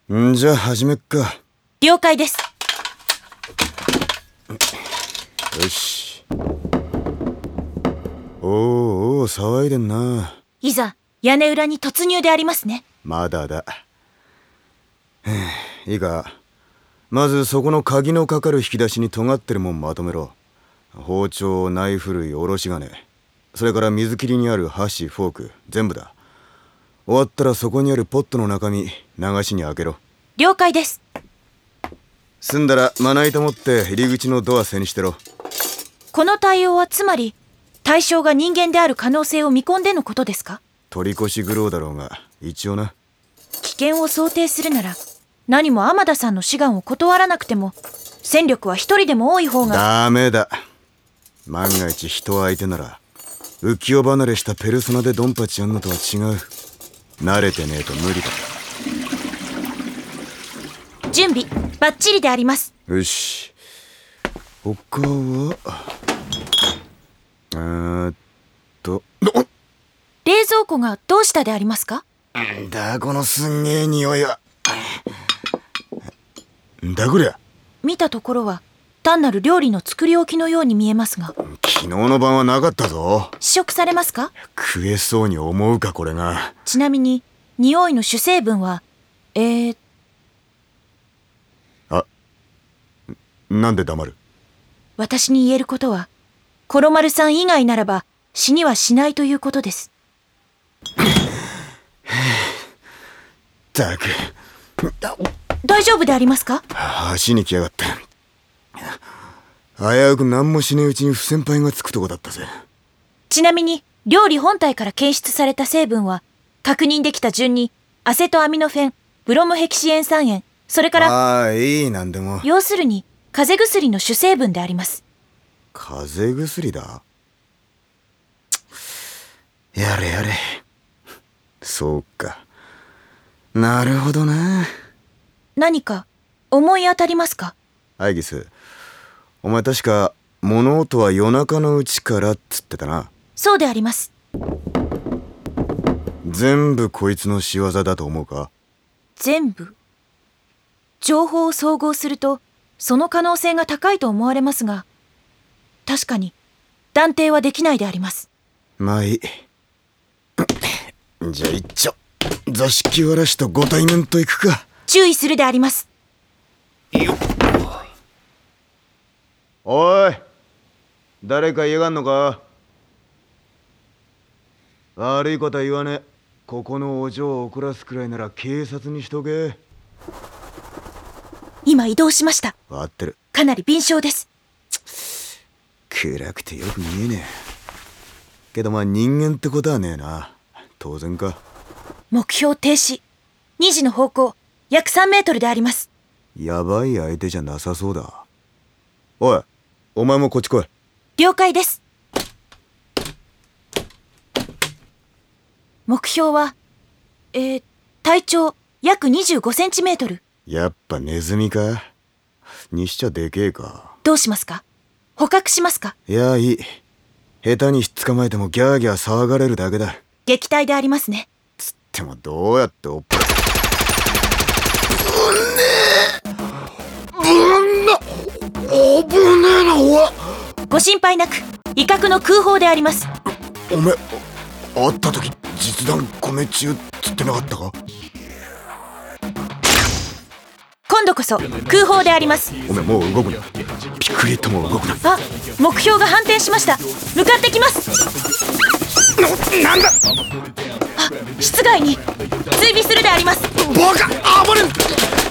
んじゃ始めっか。 了解です。 よし。おお騒いでんな。 いざ屋根裏に突入でありますね。 まだだ。いいか、まずそこの鍵のかかる引き出しに尖ってるもんまとめろ。包丁、ナイフ類、おろし金、それから水切りにある箸、フォーク、全部だ。終わったらそこにあるポットの中身流しに開けろ。 了解です。 済んだらまな板持って入り口のドア背にしてろ。 この対応はつまり対象が人間である可能性を見込んでのことですか？ 取り越し苦労だろうが一応な。 危険を想定するなら何も天田さんの志願を断らなくても戦力は一人でも多い方が。 ダメだ。万が一人相手なら浮世離れしたペルソナでドンパチやんのとは違う。慣れてねえと無理だ。 準備バッチリであります。 よし。他は冷蔵庫がどうしたでありますか？ んだこのすんげえ匂いは。んだこりゃ。 見たところは単なる料理の作り置きのように見えますが。 昨日の晩はなかったぞ。 試食されますか？ 食えそうに思うかこれが。 ちなみに匂いの主成分はなんで黙る？ 私に言えることはコロマルさん以外ならば死にはしないということです。 ったく。 大丈夫でありますか？ 足に来やがった。危うく何もしねえうちに不先輩がつくとこだったぜ。 ちなみに料理本体から検出された成分は確認できた順にアセトアミノフェン、ブロモヘキシエン酸塩、それからいいなんでも。 要するに風邪薬の主成分であります。 風邪薬だ。やれやれ。そうか。なるほどな。 何か思い当たりますか？ アイギス、お前確か物音は夜中のうちからっつってたな。 そうであります。 全部こいつの仕業だと思うか？ 全部？情報を総合するとその可能性が高いと思われますが、確かに断定はできないであります。 まあいい。じゃあ一丁座敷わらしとご対面といくか。 注意するであります。 おい、誰か嫌がんのか？悪いことは言わねえ。ここのお嬢を怒らすくらいなら警察にしとけ。 今移動しました。 わかってる。 かなり敏捷です。 暗くてよく見えねえけど、まあ人間ってことはねえな。当然か。 目標停止。2時の方向約3メートルであります。 やばい相手じゃなさそうだ。おい、お前もこっち来い。 了解です。目標は体長約25センチメートル。 やっぱネズミか？にしちゃでけえか。 どうしますか？捕獲しますか？ いやいい。下手にひっ捕まえてもギャーギャー騒がれるだけだ。 撃退でありますね。 つってもどうやっておっぱ危ねえな。おい、 ご心配なく威嚇の空砲であります。 おめ会った時実弾米中っつってなかったか？ 今度こそ空砲であります。 おめもう動くな。ピクリとも動くな。 あ、目標が反転しました。向かってきます。 なんだ。 室外に追尾するであります。 バカ、暴れん。